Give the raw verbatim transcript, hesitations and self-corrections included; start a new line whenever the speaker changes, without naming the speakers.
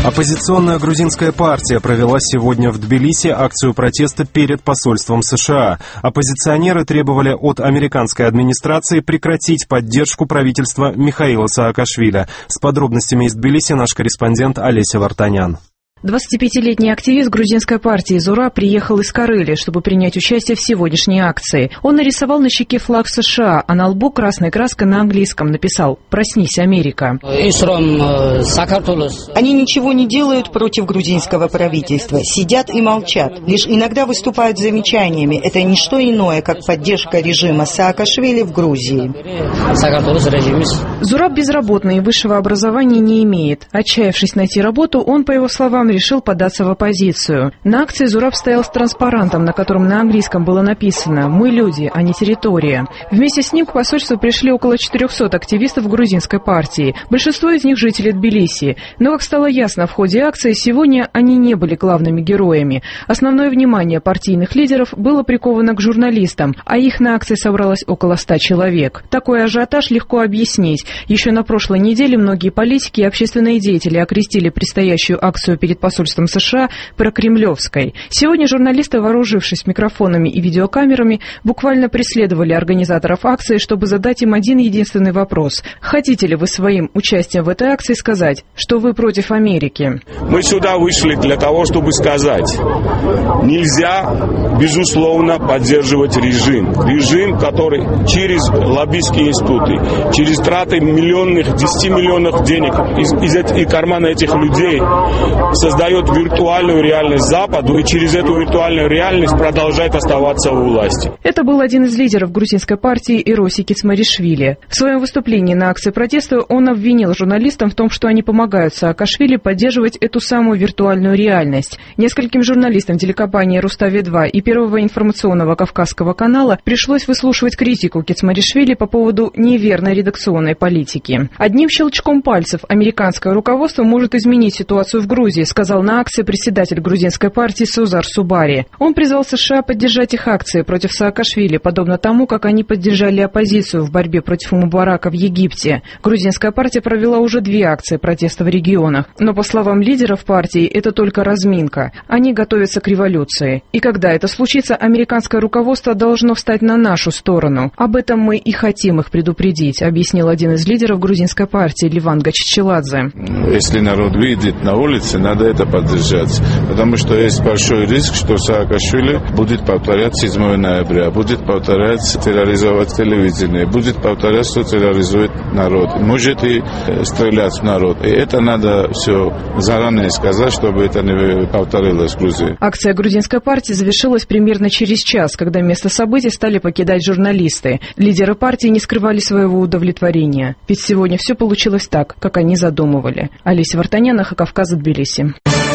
Оппозиционная грузинская партия провела сегодня в Тбилиси акцию протеста перед посольством США. Оппозиционеры требовали от американской администрации прекратить поддержку правительства Михаила Саакашвили. С подробностями из Тбилиси наш корреспондент Олеся Вартанян.
двадцатипятилетний активист грузинской партии «Зура» приехал из Карели, чтобы принять участие в сегодняшней акции. Он нарисовал на щеке флаг США, а на лбу красной краской на английском написал «Проснись, Америка».
Они ничего не делают против грузинского правительства, сидят и молчат. Лишь иногда выступают с замечаниями. Это не что иное, как поддержка режима Саакашвили в Грузии.
Зураб безработный и высшего образования не имеет. Отчаявшись найти работу, он, по его словам, решил податься в оппозицию. На акции Зураб стоял с транспарантом, на котором на английском было написано «Мы люди, а не территория». Вместе с ним к посольству пришли около четырехсот активистов грузинской партии. Большинство из них жители Тбилиси. Но, как стало ясно в ходе акции, сегодня они не были главными героями. Основное внимание партийных лидеров было приковано к журналистам, а их на акции собралось около ста человек. Такой ажиотаж легко объяснить. Еще на прошлой неделе многие политики и общественные деятели окрестили предстоящую акцию перед посольством США прокремлевской. Сегодня журналисты, вооружившись микрофонами и видеокамерами, буквально преследовали организаторов акции, чтобы задать им один единственный вопрос. Хотите ли вы своим участием в этой акции сказать, что вы против Америки?
Мы сюда вышли для того, чтобы сказать, нельзя, безусловно, поддерживать режим. Режим, который через лоббистские институты, через траты миллионных, десятимиллионных денег из, из, из кармана этих людей создает виртуальную реальность Западу и через эту виртуальную реальность продолжает оставаться у власти.
Это был один из лидеров грузинской партии Ироси Кицмаришвили. В своем выступлении на акции протеста он обвинил журналистов в том, что они помогают Саакашвили поддерживать эту самую виртуальную реальность. Нескольким журналистам телекомпании Рустави два и Первого информационного Кавказского канала пришлось выслушивать критику Кицмаришвили по поводу неверной редакционной политики. Одним щелчком пальцев американское руководство может изменить ситуацию в Грузии, сказал на акции председатель грузинской партии Сузар Субари. Он призвал США поддержать их акции против Саакашвили, подобно тому, как они поддержали оппозицию в борьбе против Мубарака в Египте. Грузинская партия провела уже две акции протеста в регионах. Но, по словам лидеров партии, это только разминка. Они готовятся к революции. И когда это случится, американское руководство должно встать на нашу сторону. Об этом мы и хотим их предупредить, объяснил один из лидеров грузинской партии Ливан Гачичеладзе.
Если народ видит на улице, надо это поддержать. Потому что есть большой риск, что Саакашвили будет повторять седьмого ноября, будет повторять терроризовать телевидение, будет повторять, что терроризует народ. Может и стрелять в народ. И это надо все заранее сказать, чтобы это не повторилось в Грузии.
Акция грузинской партии завершилась примерно через час, когда место событий стали покидать журналисты. Лидеры партии не скрывали своего удовлетворения. Ведь сегодня все получилось так, как они задумывали. Олеся Вартанян, Кавказ, Тбилиси.